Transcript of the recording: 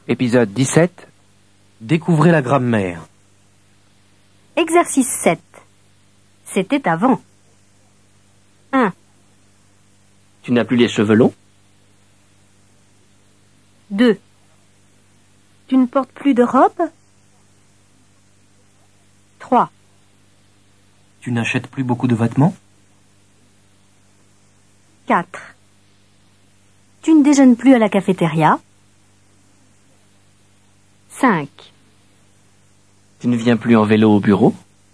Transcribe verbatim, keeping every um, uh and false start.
Épisode dix-sept. Découvrez la grammaire. Exercice sept. C'était avant. un. Tu n'as plus les cheveux longs? deux. Tu ne portes plus de robe? trois. Tu n'achètes plus beaucoup de vêtements? quatre. Tu ne déjeunes plus à la cafétéria? cinq. Tu ne viens plus en vélo au bureau?